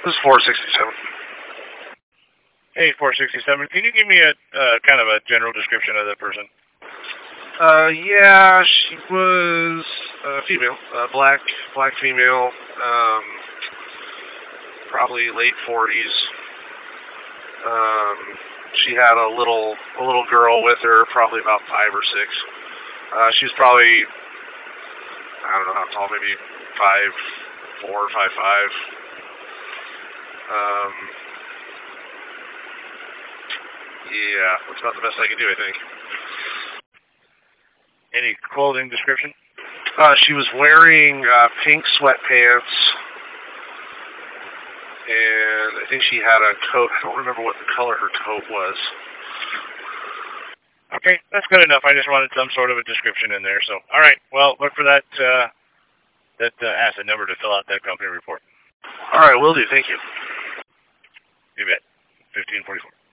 This is 467. Hey, 467. Can you give me a kind of a general description of the person? Yeah, she was female, black female, probably late 40s. She had a little girl with her, probably about 5 or 6. She was probably, I don't know how tall, maybe 5'4", 5'5". Yeah, that's about the best I can do, I think. Any clothing description? She was wearing pink sweatpants, and I think she had a coat. I don't remember what the color her coat was. Okay, that's good enough. I just wanted some sort of a description in there. So, all right. Well, look for that asset number to fill out that company report. All right, will do. Thank you. You bet. 1544.